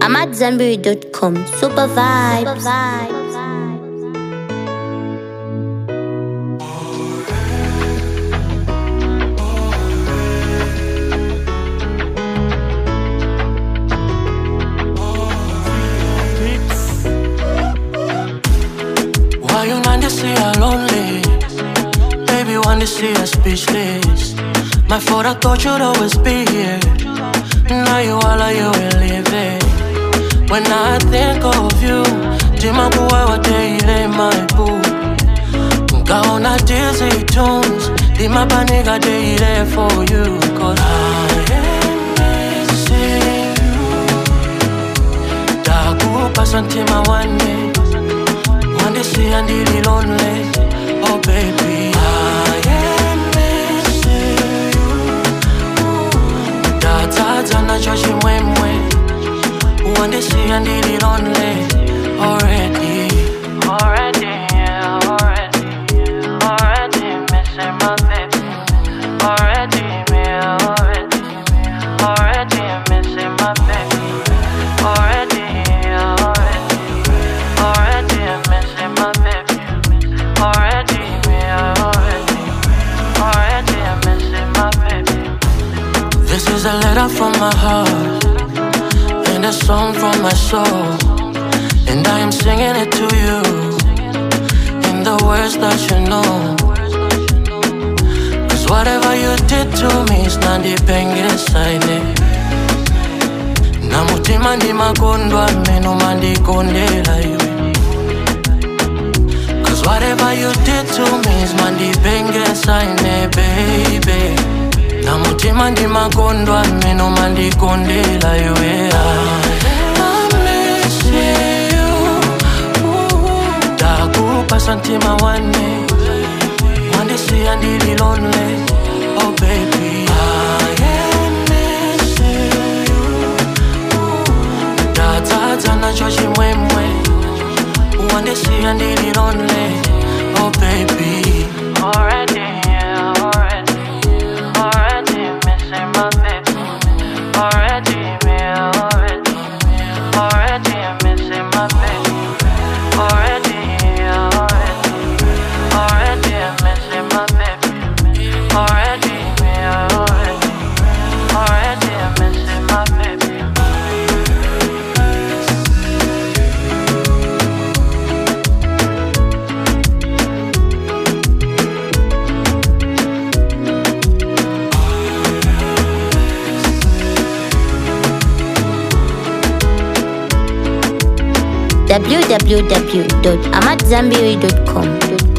AmadZanbury.com. Super vibes. Why you not to see her lonely? Baby, want to see her speechless. My fault, I thought you'd always be here. Now you all are you will leave it. When I think of you, Jima kuwa daily my boo. Gaona dizzy tunes, di mapaniga daily for you. Cause I am missing you. Dagu pasantima one day. One day see and really lonely. Oh baby, I am missing you. Tata na chochi mwemwe. One day see and really lonely. Already missing my baby. Already missing my baby. Already missing my baby. Already missing my baby. This is a letter from my heart and a song from my soul, and I am singing it to you in the words that you know. Cause whatever you did to me is not the biggest sign. Na mutima ndi makondwa meno mandi kondela iwe. Cause whatever you did to me is not the biggest sign, baby. Na mutima ndi makondwa meno mandi kondela iwe. I miss you. Dakupa santima one day see and really lonely. Oh baby, I am missing you. Tata na chochi mwemwe. One day see and really lonely. Oh baby, already missing my baby. Already missing my baby. Already missing my baby. Already missing my baby. www.amadzanbury.com.